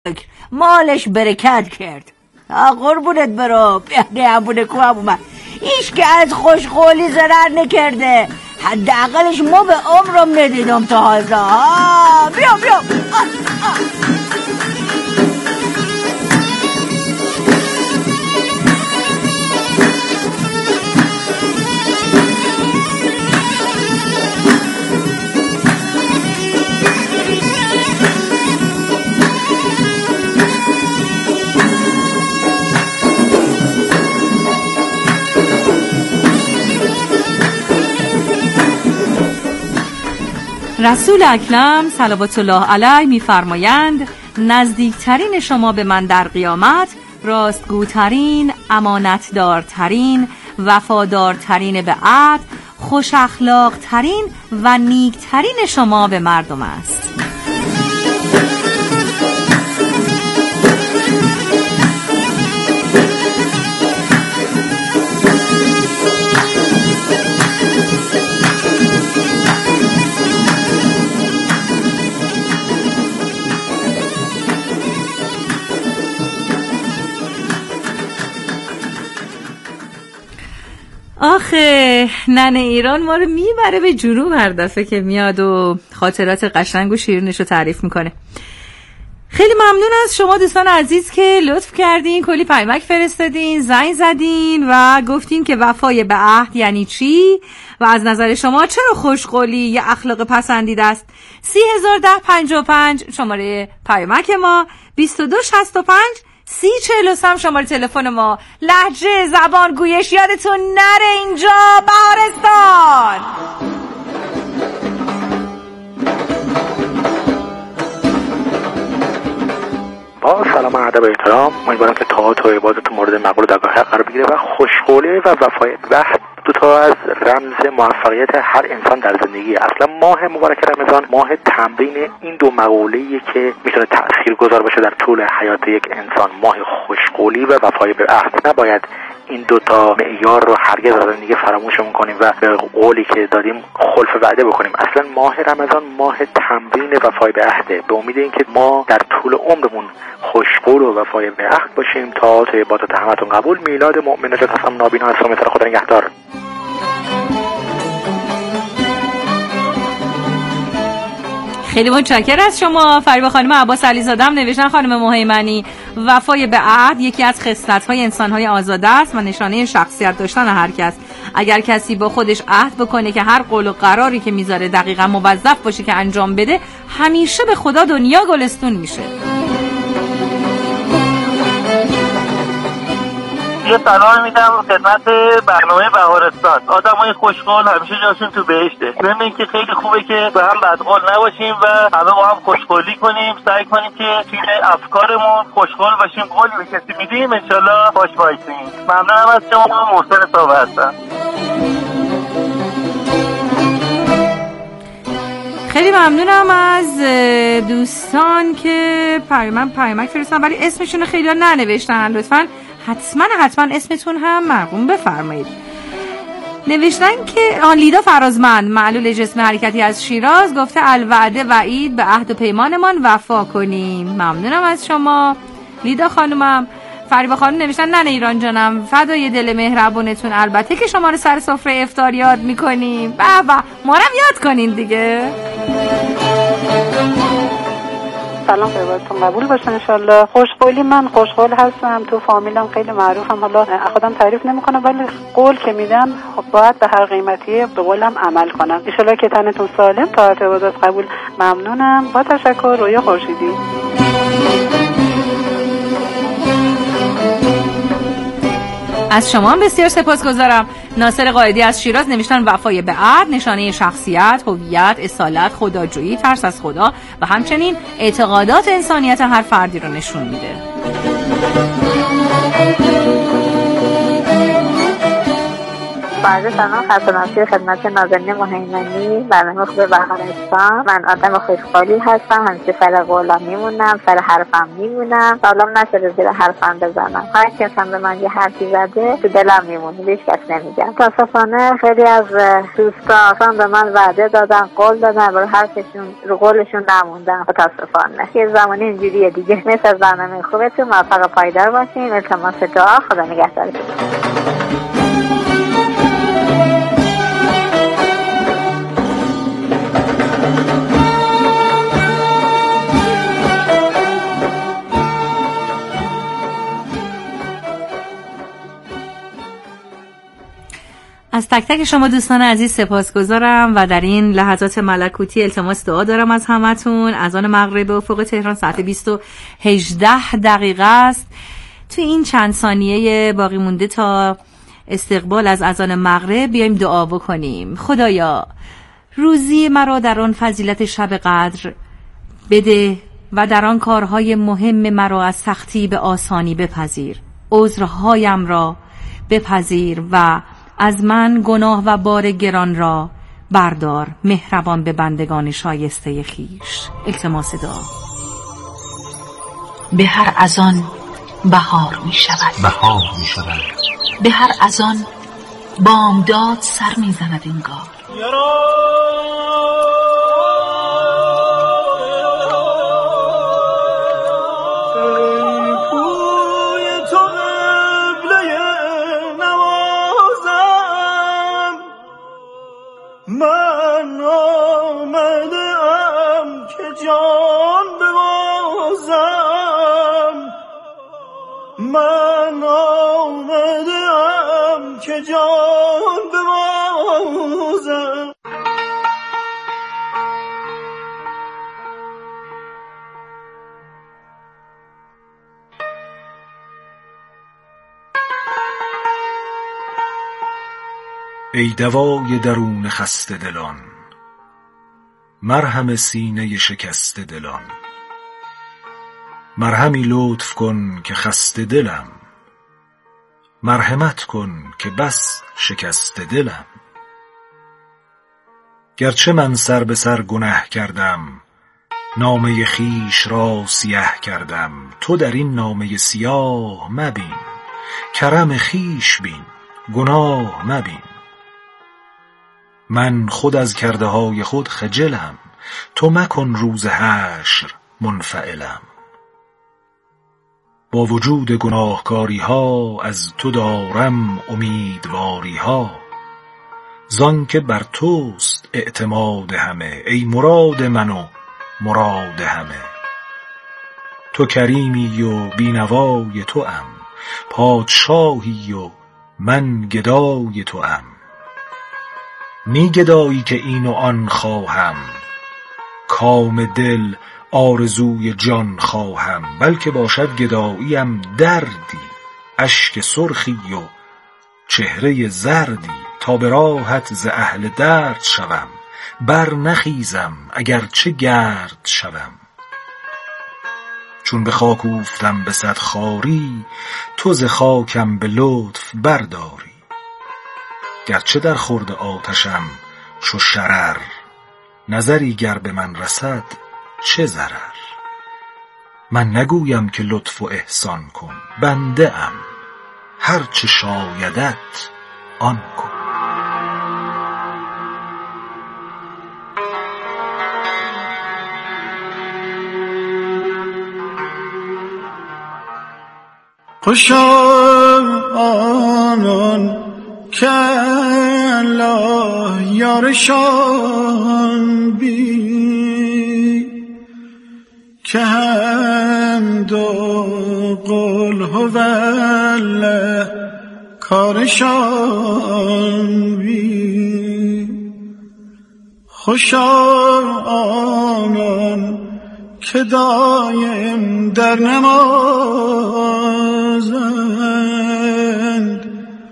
مالش برکت کرد. قربونت برو. نه ابونه کو اومد. ایش که از خوشقولی ضرر نکرده. حداقلش ما به عمرم ندیدم تا حالا. بیا رسول اکرم صلوات الله علیه می‌فرمایند نزدیکترین شما به من در قیامت راستگوترین، امانتدارترین، وفادارترین به عهد، خوش اخلاقترین و نیکترین شما به مردم است. آخه ننه ایران ما رو میبره به جنوب هر دفعه که میاد و خاطرات قشنگ و شیرینش رو تعریف میکنه. خیلی ممنون از شما دوستان عزیز که لطف کردین، کلی پیامک فرستادین، زنگ زدین و گفتین که وفای به عهد یعنی چی و از نظر شما چرا خوشقولی یه اخلاق پسندیده است. 301055 شماره پیامک ما، 2265 3043 شماره تلفن ما. لهجه، زبان، گویش یادتون نره اینجا بهارستان. با سلام و ادب و احترام، امیدوارم که طاعات و عبادت مورد مقبول درگاه قرار بگیره و خوشقولی و وفای به عهد دو تا از رمز موفقیت هر انسان در زندگی. اصلا ماه مبارک رمضان ماه تمرین این دو مقوله‌ایه که میتونه تاثیرگذار باشه در طول حیات یک انسان. ماه خوشقولی و وفای به عهد. نباید این دو تا معیار رو هرگز از زندگی فراموشمون کنیم و به قولی که دادیم خلف وعده بکنیم. اصلا ماه رمضان ماه تمرین وفای به عهده، به امید اینکه ما در طول عمرمون خوشقول و وفای به عهد باشیم. تا عبادت همتون قبول. میلاد مؤمن نجات هستم، نابینا هستم. خدا نگهدار. خیلی متشکرم از شما. فریبا خانم عباس علیزاده هم نوشتن خانم مهیمنی وفای به عهد یکی از خصلت‌های انسان‌های آزاده است و نشانه شخصیت داشتن هر کس. اگر کسی با خودش عهد بکنه که هر قول و قراری که میذاره دقیقاً موظف باشه که انجام بده، همیشه به خدا دنیا گلستون میشه. یه سلام میدم خدمت برنامه بهارستان. آدمای خوشقول همیشه جاشون تو بهشته. ضمن اینکه خیلی خوبه که به هم بدقول نباشیم و همه با هم خوشقولی کنیم. سعی کنیم که توی افکارمون خوشقول باشیم. قولی به کسی میدیم انشالله خوش باشیم. ممنونم از شما. محسن صاحب هستم. خیلی ممنونم از دوستان که پیامک فرستادن ولی اسمشون رو خیلی ها ننوشتن. لطفاً حتما اسمتون هم مرقوم بفرمایید. نوشتن که لیدا فرازمند معلول جسم حرکتی از شیراز گفته الوعده وعید به عهد و پیمانمان وفا کنیم. ممنونم از شما لیدا خانومم. فریبا خانم نوشتن ننه ایران جانم فدای دل مهربونتون، البته که شما رو سر سفره افطار یاد میکنیم. بابا ما رو یاد کنین دیگه. سلام خدمتتون قبول باشه انشالله. خوشقولی من خوشقول هستم، تو فامیلم خیلی معروفم. حالا خودم تعریف نمیکنم ولی قول که میدم باید به هر قیمتی به قولم عمل کنم. انشالله که تنتون سالم. طاعت عبادت قبول. ممنونم. با تشکر. رویا خورشیدی. از شما هم بسیار سپاسگزارم. ناصر قائدی از شیراز نوشتن وفای به عهد نشانه شخصیت، هویت، اصالت، خداجویی، ترس از خدا و همچنین اعتقادات انسانیت هر فردی رو نشون میده. بعد سلام خدمت خدمت نازنین مهیمنی، برنامه خوب بهارستان. من آدم خوشحالی هستم، همیشه سر قولم میمونم، سر حرفم میمونم، سالم نشده زیر حرفم بزنم. هر کس هم به من یه حرفی زده تو دلم میمونه، هیچ کس نمیگم. متاسفانه خیلی از دوستان به من وعده دادن، قول دادن، برای حرفشون رو قولشون نموندن. متاسفانه یه زمانی اینجوریه دیگه. مثل از برنامه خوبتون، موفق پایدار باشین. التماس دعا. خدا نگهدارتون. از تک تک شما دوستان عزیز سپاسگزارم و در این لحظات ملکوتی التماس دعا دارم از همتون. اذان مغرب به افق تهران ساعت 20:18 است. تو این چند ثانیه باقی مونده تا استقبال از اذان مغرب بیایم دعا بکنیم. خدایا روزی مرا در آن فضیلت شب قدر بده و در آن کارهای مهم مرا از سختی به آسانی بپذیر. عذرهایم را بپذیر و از من گناه و بار گران را بردار. مهربان به بندگان شایسته خیش. التماس دعا. به هر اذان بهار می شود، به هر اذان بامداد سر می زند انگار. من آمدم که جان ببازم، من آمدم که جان ببازم. ای دوای درون خسته دلان، مرهم سینه شکسته دلان. مرهمی لطف کن که خسته دلم، مرحمت کن که بس شکسته دلم. گرچه من سر به سر گناه کردم، نامه خیش را سیاه کردم. تو در این نامه سیاه مبین، کرم خیش بین، گناه مبین. من خود از کرده های خود خجلم، تو مکن روز حشر منفعلم. با وجود گناهکاری ها از تو دارم امیدواری ها. زان که بر توست اعتماد همه، ای مراد من و مراد همه. تو کریمی و بینوای تو ام، پادشاهی و من گدای تو ام. نی گدایی که این و آن خواهم، کام دل آرزوی جان خواهم. بلکه باشد گداییم دردی، اشک سرخی و چهره زردی. تا به راحت ز اهل درد شوم، بر نخیزم اگرچه گرد شوم. چون به خاک اوفتم به صد خواری، تو ز خاکم به لطف برداری. گرچه در خورد آتشم چو شرر، نظری گر به من رسد چه ضرر. من نگویم که لطف و احسان کن، بنده ام هر چه شایدت آن کن. خوشا آنان که الله یارشان بی، که هم دو قل هوالله کارشان بی. خوشا آنان که دایم در نمازند،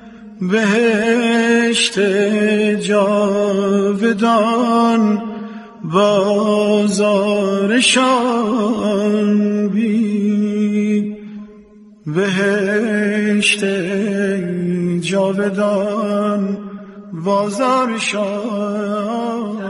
بهشت جاودان بازارشان بی. بهشت جاودان بازار شاه.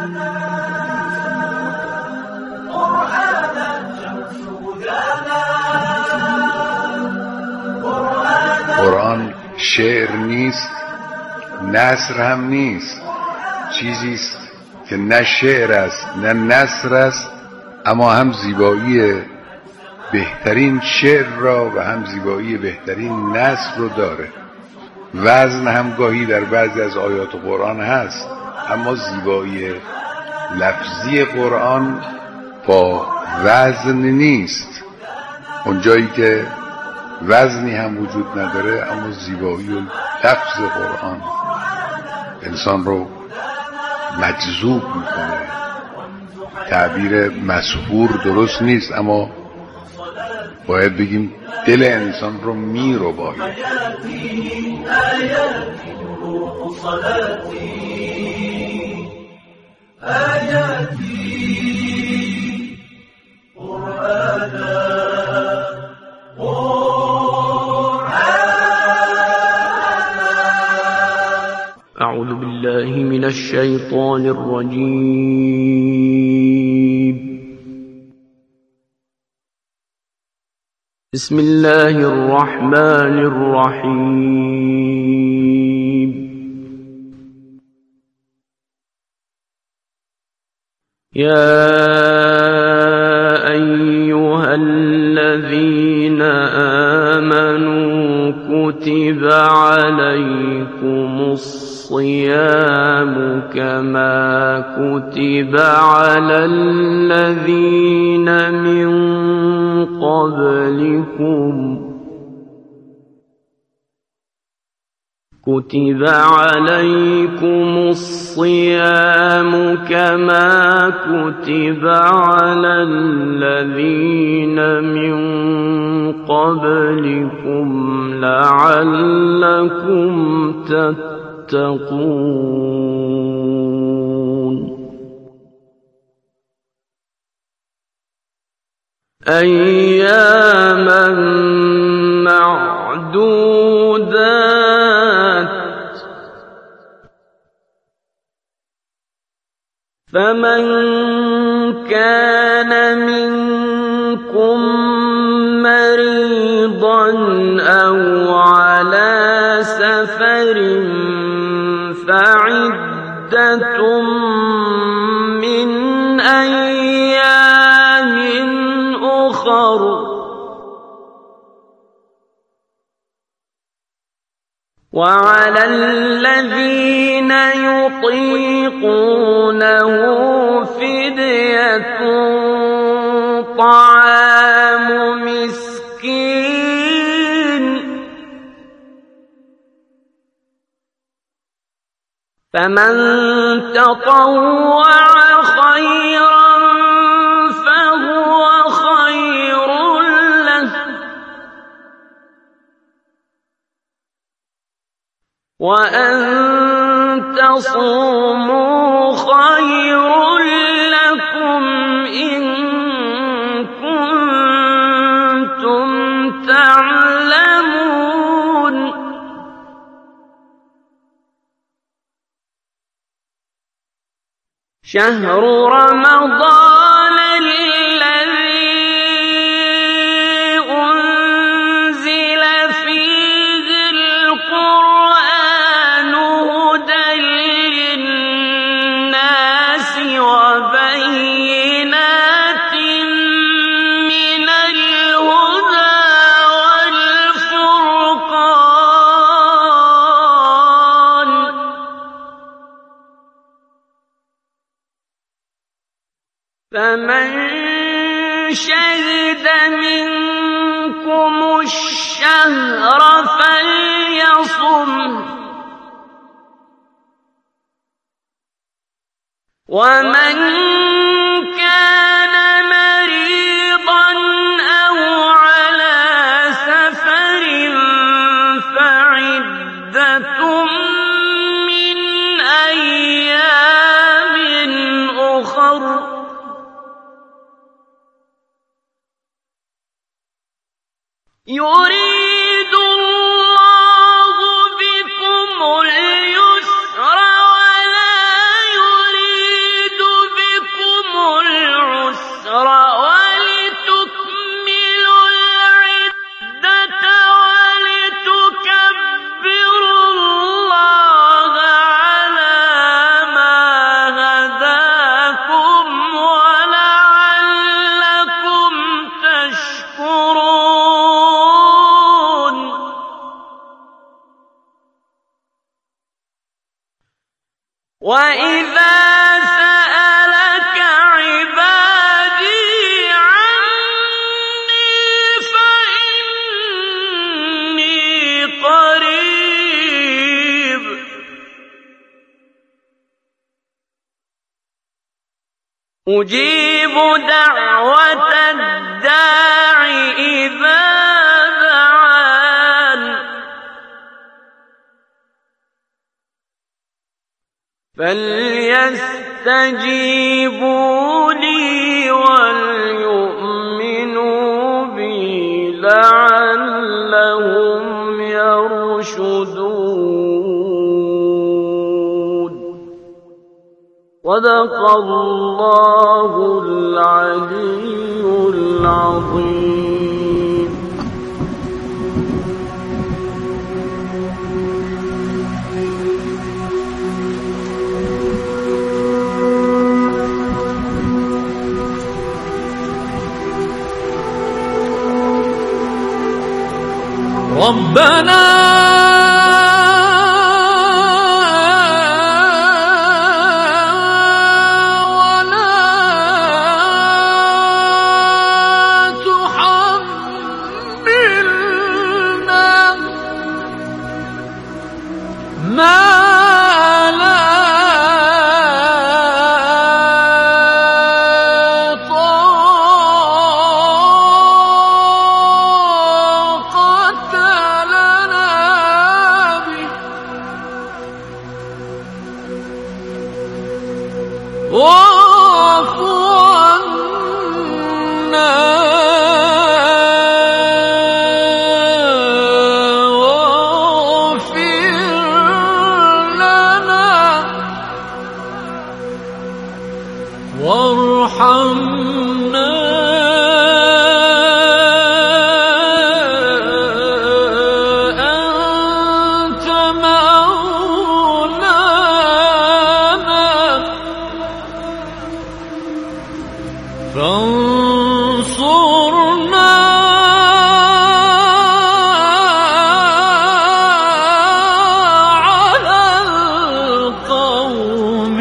قرآن شعر نیست، نثر هم نیست، چیزی است که نه شعر است نه نثر است، اما هم زیبایی بهترین شعر را و هم زیبایی بهترین نثر رو داره. وزن هم گاهی در بعضی از آیات قرآن هست، اما زیبایی لفظی قرآن با وزن نیست. اونجایی که وزنی هم وجود نداره، اما زیبایی و لفظ قرآن انسان رو مجذوب میکنه. تعبیر مسحور درست نیست، اما باید بگیم دل انسان رو میرباید. أعوذ بالله من الشيطان الرجيم. بسم الله الرحمن الرحيم. يا أيها الذين آمنوا كتب عليكم الصيام كما كتب على الذين من قبلكم كتب عليكم الصيام كما كتب على الذين من قبلكم لعلكم تتقون. أياما معدودات، فمن كان منكم مريضا أو على سفر فعدة من أيام أخر، وعلى الذين يطيقونه فدية طعام مسكين، فمن تطوع خيرا فهو خير له، وأن تصوموا خير لكم إن كنتم تعلمون. شهر رمضان الذي أنزل فيه القرآن هدى للناس وبينات من الهدى والفرقان، فمن شهد منكم الشهر فليصم، ومن كان مريضا أو على سفر فعدة من أيام أخر، يريد الله بكم اليسر وَإِذَا سَأَلَكَ عِبَادِي عَنِّي فَإِنِّي قَرِيبٌ أُجِيبُ دَعْوَةَ الدَّاعِ إِذَا دَعَانِ فَلْيَسْتَجِيبُوا لِي وَلْيُؤْمِنُوا بِي لَعَلَّهُمْ يَرْشُدُونَ. صدق الله العلي العظيم. ربنا ولا تحملنا ما لا واعف عنا واغفر لنا وارحمنا أنت مولانا فانصرنا على القوم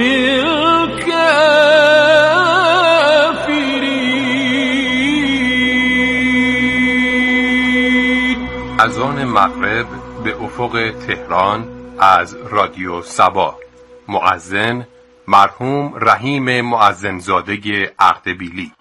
الكافرين. اذان مغرب به افق تهران از رادیو صبا. مؤذن مرحوم رحیم مؤذنزاده اردبیلی.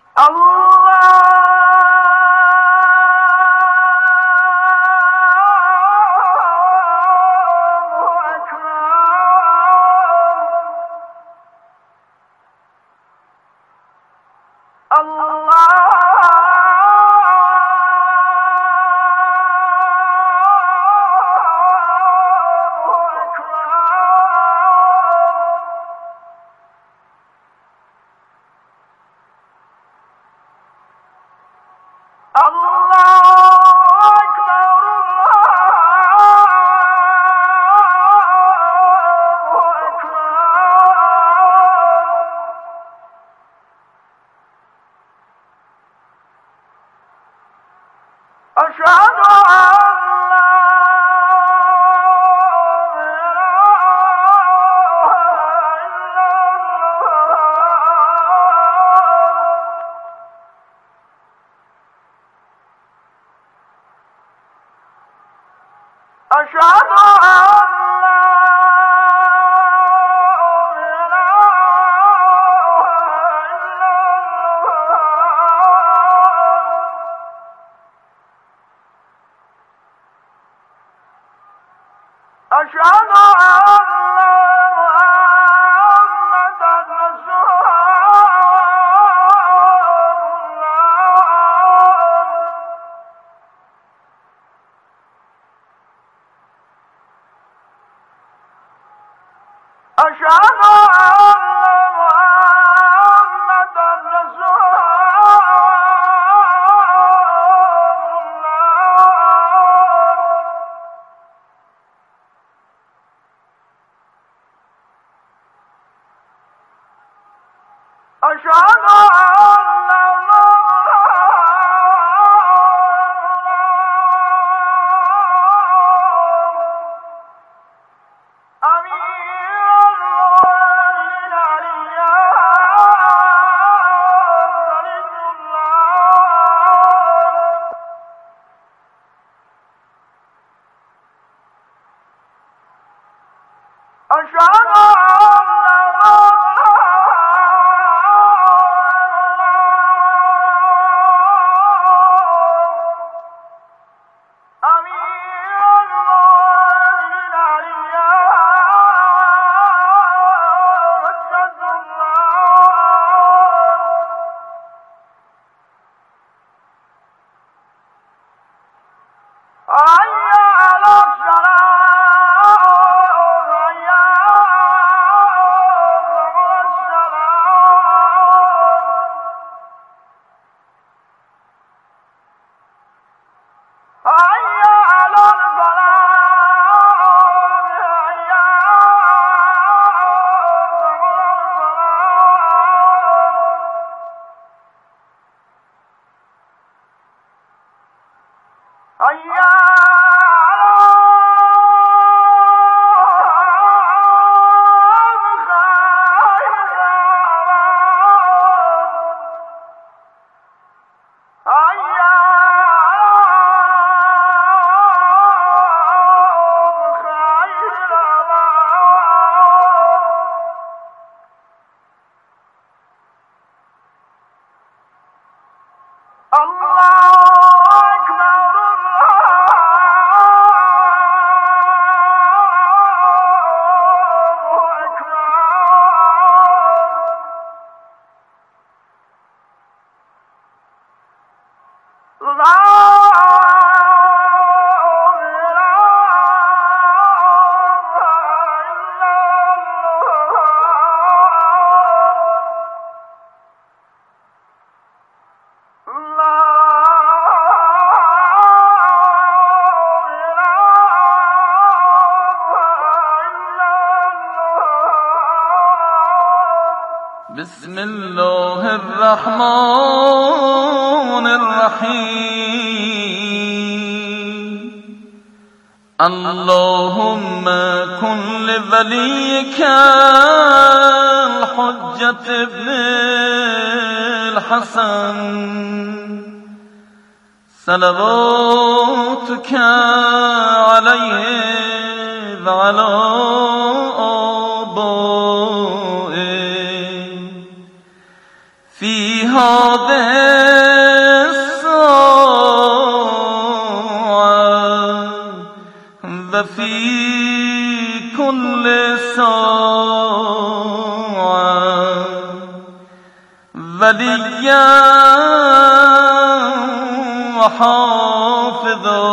أمير بسم الله الرحمن الرحیم اللهم كن لوليك الحجة ابن الحسن صلواتك عليه وعلى في هذه الساعة وفي كل ساعة وليا وحافظا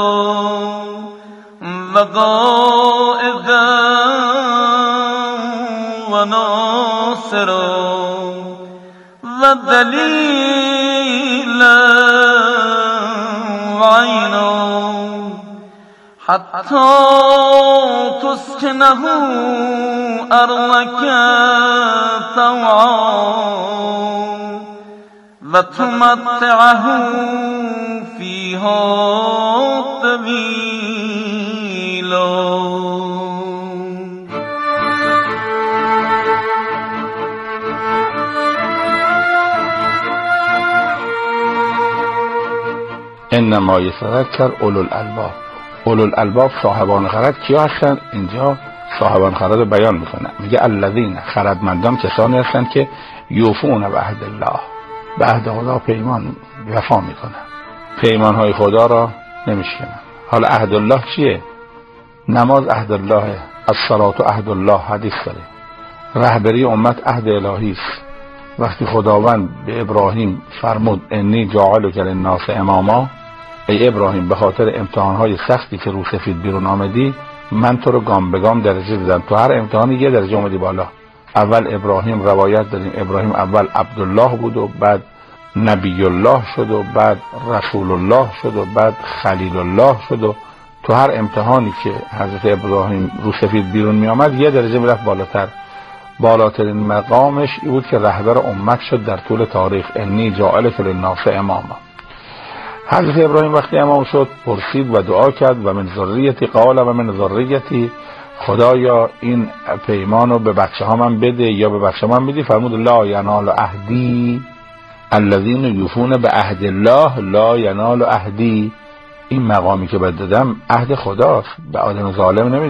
وقائدا وناصرا ودليلا وعينا حتى تسكنه أرضك طوعا وتمتعه فيها طويلا. انما یتذکر اولو الالباب. اولو الالباب صاحبان خرد کیا هستن؟ اینجا صاحبان خرد رو بیان میکنه، میگه الذین، خردمندان کسانی هستن که یوفون به عهد الله، به عهد خدا پیمان وفا میکنن، پیمان های خدا را نمیشکنن. حالا عهد الله چیه؟ نماز عهد الله، الصلاة عهد الله، حدیث داره. رهبری امت عهد الهی است. وقتی خداوند به ابراهیم فرمود انی جاعلک للناس اماما، ای ابراهیم به خاطر امتحانهای سختی که رو سفید بیرون آمدی من تو رو گام به گام درجه دادم، تو هر امتحانی یه درجه اومدی بالا. اول ابراهیم روایت داریم ابراهیم اول عبدالله بود و بعد نبی الله شد و بعد رسول الله شد و بعد خلیل الله شد و تو هر امتحانی که حضرت ابراهیم رو سفید بیرون می آمد یه درجه میرفت بالاتر. بالاترین مقامش این بود که رهبر امت شد در طول تاریخ. انی جاعلک للناس اماما. حضرت ابراهیم وقتی امام شد پرسید و دعا کرد و من ذریتی، قال و من ذریتی، خدایا این پیمانو به بچه ها من بده یا به بچه من بدی. فرمود لا ینال عهدی الذین یوفون به عهد الله لا ینال عهدی. این مقامی که بد دادم عهد خداست، به آدم ظالم نمیدم.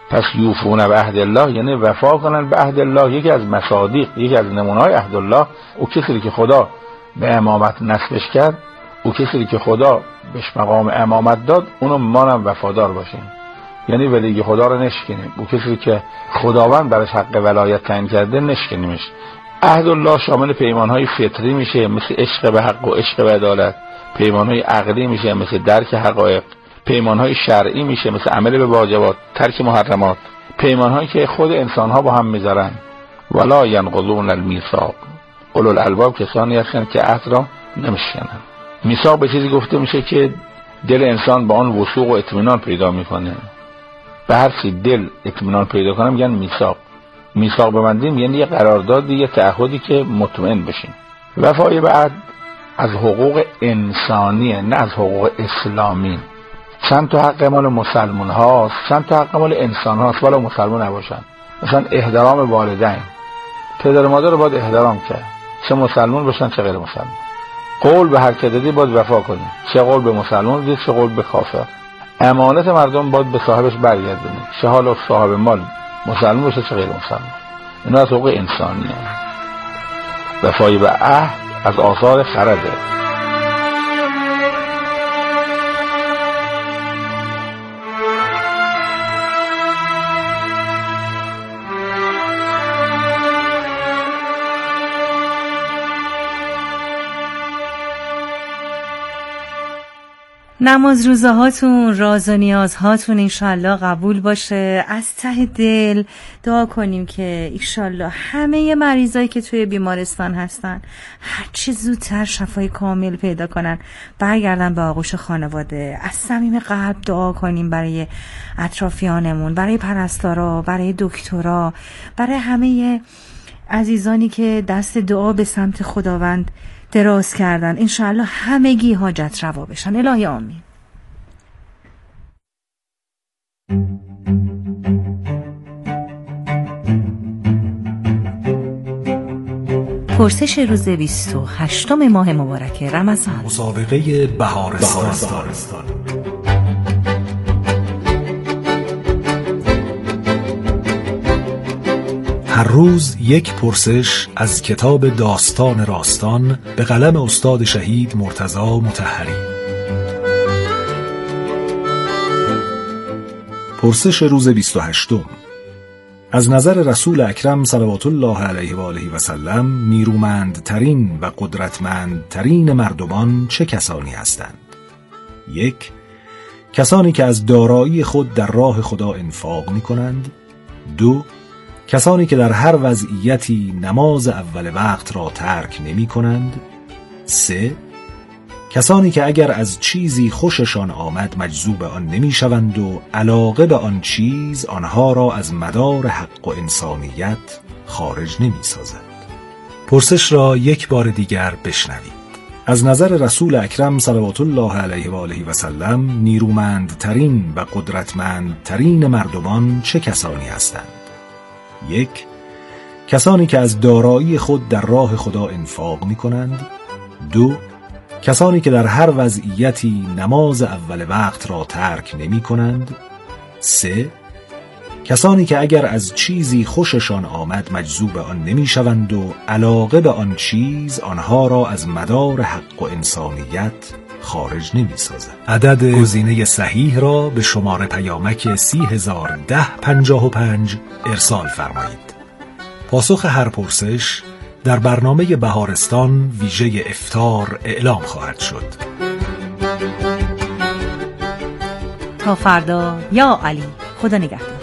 پس یوفون به عهد الله یعنی وفا کنن به عهد الله. یکی از مصادیق، یکی از نمونه‌های عهد الله، او کسی که خدا به امامت نسبش کرد، او کسی که خدا بهش مقام امامت داد، اونو مانم وفادار باشیم، یعنی ولی خدا رو نشکنیم. او کسی که خداوند برش حق ولایت تعیین کرده نشکنیمش. عهد الله شامل پیمان‌های فطری میشه مثل عشق به حق و عشق به عدالت، پیمان‌های عقلی میشه مثل درک حقایق، پیمان‌های شرعی میشه مثل عمل به واجبات، ترک محرمات، پیمان‌هایی که خود انسان‌ها با هم میذارن. ولا ینقضون المیثاق، اولو الالباب کسانی هستن که عهد را نمیشکنن. میثاق به چیزی گفته میشه که دل انسان با آن وثوق و اطمینان پیدا میکنه. به هر چی دل اطمینان پیدا کنه میگن میثاق. میثاق ببندیم یعنی یه قراردادی، یه تعهدی که مطمئن بشیم. وفای به عهد از حقوق انسانیه، نه از حقوق اسلامی. چند تا حق مال مسلمان هاست، چند تا حق مال انسان هاست ولی مسلمان نباشن. مثلا احترام والدین، پدر و مادر رو باید احترام کرد، چه مسلمان باشن چه غیر مسلمان. قول به هر که دادی باید وفا کنی، چه قول به مسلمان بدی چه قول به کافر. امانت مردم باید به صاحبش برگردونی، چه حالا صاحب مال مسلمان باشه چه غیر مسلمان. اینا از حقوق انسانیه. وفای به عهد از آثار خرده. نماز روزه هاتون، راز و نیاز هاتون انشالله قبول باشه. از ته دل دعا کنیم که انشالله همه مریضایی که توی بیمارستان هستن هرچی زودتر شفای کامل پیدا کنن، برگردن به آغوش خانواده. از صمیم قلب دعا کنیم برای اطرافیانمون، برای پرستارا، برای دکترا، برای همه عزیزانی که دست دعا به سمت خداوند دراز کردن. انشاءالله همگی حاجت روا بشن. الهی آمین. پرسش روز 28 ماه مبارک رمضان. مسابقه بهارستان. هر روز یک پرسش از کتاب داستان راستان به قلم استاد شهید مرتضی مطهری. پرسش روز 28. از نظر رسول اکرم صلوات الله علیه و آله و سلم نیرومندترین و قدرتمندترین مردمان چه کسانی هستند؟ 1. کسانی که از دارایی خود در راه خدا انفاق می کنند. 2. کسانی که در هر وضعیتی نماز اول وقت را ترک نمی کنند. 3. کسانی که اگر از چیزی خوششان آمد مجذوب آن نمی شوند و علاقه به آن چیز آنها را از مدار حق و انسانیت خارج نمی سازد. پرسش را یک بار دیگر بشنوید. از نظر رسول اکرم صلوات الله علیه و آله و سلم نیرومندترین و قدرتمندترین مردمان چه کسانی هستند؟ 1. کسانی که از دارایی خود در راه خدا انفاق می کنند. 2. کسانی که در هر وضعیتی نماز اول وقت را ترک نمی کنند. 3. کسانی که اگر از چیزی خوششان آمد مجذوب آن نمی شوند و علاقه به آن چیز آنها را از مدار حق و انسانیت خارج نمی سازد. عدد گزینه صحیح را به شماره پیامک 301055 ارسال فرمایید. پاسخ هر پرسش در برنامه بهارستان ویژه افطار اعلام خواهد شد. تا فردا یا علی. خدا نگهدار.